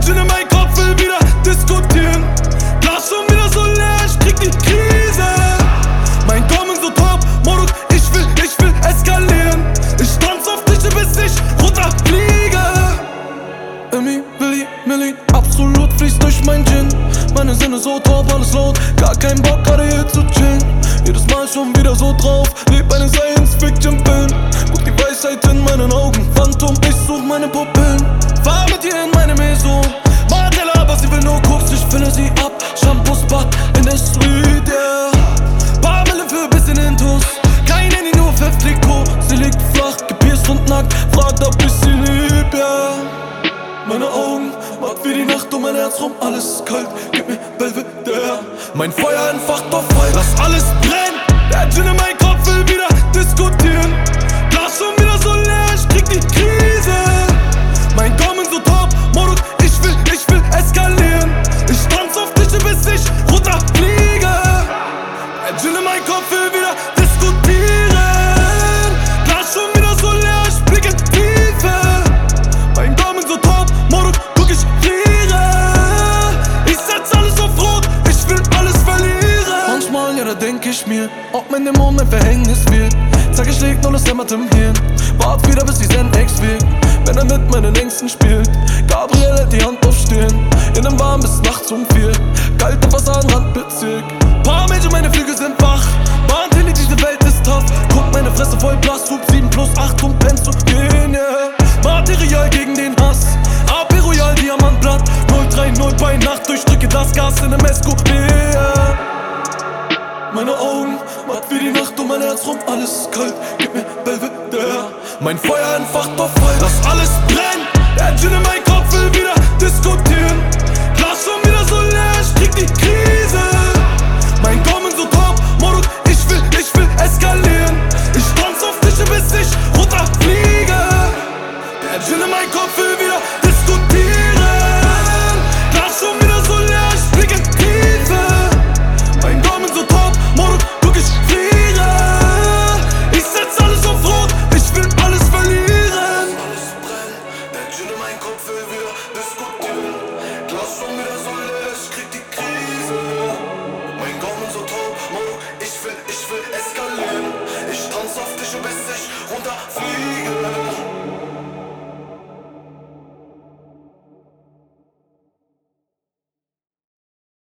Gin in mein Kopf will wieder diskutieren. Glas schon wieder so leer, ich krieg die Krise. Mein Gaumen so top, Modus, ich will eskalieren. Ich tanz auf Tische, bis ich runterfliege. Emmy, Willi, Milli, absolut fließt durch mein Gin. Meine Sinne so top, alles laut, gar kein Bock gerade hier zu chillen. Jedes Mal schon wieder so drauf, leb eine Science-Fiction-Film. Guck die Weisheit in meinen Augen, Phantom, ich such meine Pupillen. Fahr mit ihr in meine Maison, Martella, aber sie will nur Koks, ich fülle sie ab. Shampoos, Bad in der Suite, yeah. Paar Mille für bisschen Intus, kein Handy, nur Pfefftrikot. Sie liegt flach, gepierst und nackt, fragt ob ich sie lieb, yeah. Meine Augen, matt wie die Nacht um mein Herz rum, alles ist kalt, gib mir Belvedere. Mein Feuer entfacht auf Feuer, lass alles brennen. Der Gin in mein Kopf will wieder diskutieren. Glas schon wieder so leer, ich krieg die Krise. Mein Gaumen so top, Modus, ich will eskalieren. Ich tanz auf Tische, bis ich runterfliege. Der Gin in mein Kopf will wieder diskutieren. Glas schon wieder so leer, ich blicke Tiefe. Mein Gaumen so top, Modus, guck ich friere. Ich setz alles auf Rot, ich will alles verlieren. Manchmal, ja, da denk ich mir, ob mein Dämon mein Verhängnis wird. Sag ich leg nur das hämmert im Hirn. Wart wieder bis die Zen-Ex wirkt, wenn er mit meinen Ängsten spielt. Gabriel hält die Hand auf Stirn, in einem Warm bis nachts um 4. Kalte Fassadenrandbezirk, paar Mädchen, meine Flügel sind wach. Bahntilly, diese Welt ist tough. Guck meine Fresse voll blass, Hub 7+8 um Pen zu gehen, yeah. Material gegen den Hass, AP Royal, Diamantblatt 030 bei Nacht, durchdrücke das Gas in einem SQP, yeah. Meine Augen, matt wie die Nacht um mein Herz rum, alles ist kalt, gib mir Belvedere. Mein Feuer entfacht auf Feuer, lass alles brennen. Der Gin in mein Kopf will wieder diskutieren. Glas schon wieder so leer, ich krieg die Krise.